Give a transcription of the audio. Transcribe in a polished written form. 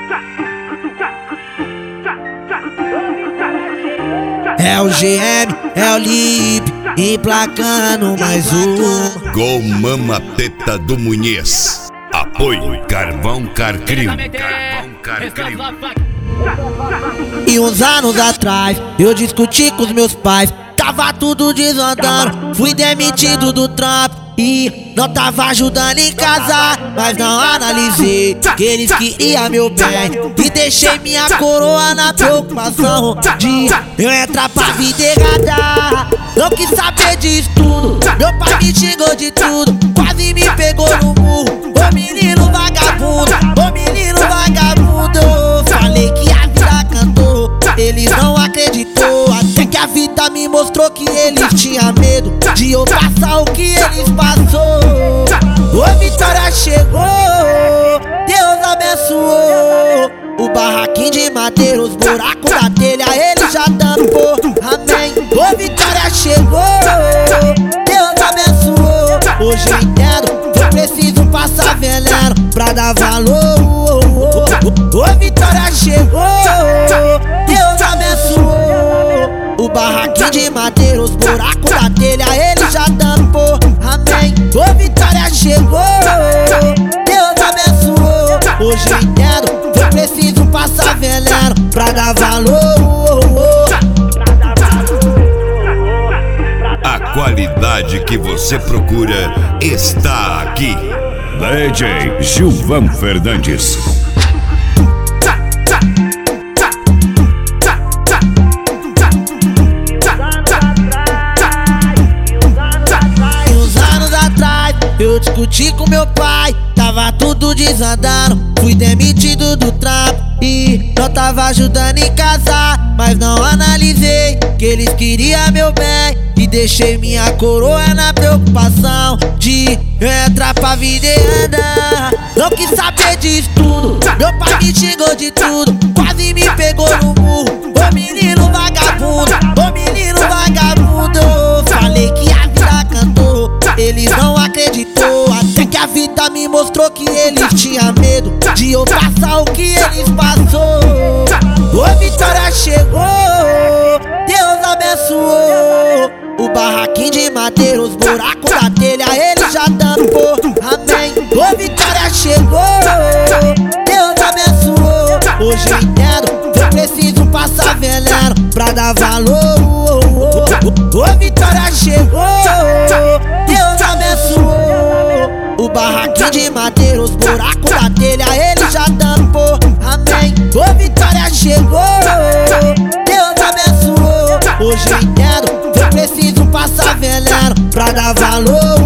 É o GM, é o Lip, emplacando mais um. Gol Mama Teta do Munhez. Apoio Carvão Carcril. E uns anos atrás eu discuti com os meus pais, tava tudo desandando, fui demitido do trampo e não tava ajudando em casa, mas não analisei que eles queriam meu bem e deixei minha coroa na preocupação de eu entrar pra vida errada. Não quis saber disso tudo, meu pai me xingou de tudo, quase me pegou no murro. Ô menino vagabundo, ô menino vagabundo, falei que a vida cantou, eles não acreditou, até que a vida me mostrou que eles tinham medo de eu passar o que eles passou. Ô vitória chegou, Deus abençoou, o barraquinho de madeira, os buracos da telha ele já tampou, amém. Ô vitória chegou, Deus abençoou, hoje eu entendo que eu preciso passar veneno pra dar valor. Ô vitória chegou, Deus abençoou, o barraquinho de madeira, os buracos da telha ele já tampou, amém. Ô vitória chegou, Deus abençoou, hoje eu entendo que eu preciso passar veneno pra dar valor. A qualidade que você procura está aqui. DJ Gilvan Fernandes. Eu discuti com meu pai, tava tudo desandando, fui demitido do trampo e não tava ajudando em casa, mas não analisei que eles queriam meu bem e deixei minha coroa na preocupação de eu entrar pra vida e andar. Não quis saber disso tudo, meu pai me xingou de tudo, quase me pegou no murro. Ô menino vagabundo, ô menino vagabundo, falei que a vida cantou, eles não acreditou, até que a vida me mostrou que eles tinham medo de eu passar o que eles passou. Ô vitória chegou, Deus abençoou, o barraquinho de madeira, os buracos da telha ele já tampou, amém. Ô vitória chegou, Deus abençoou, hoje eu entendo que eu preciso passar veneno pra dar valor. Ô vitória chegou, Deus abençoou, o barraquinho de madeira, os buracos da telha ele já tampou, amém. Ô vitória chegou, Deus abençoou, hoje eu entendo que eu preciso passar veneno pra dar valor.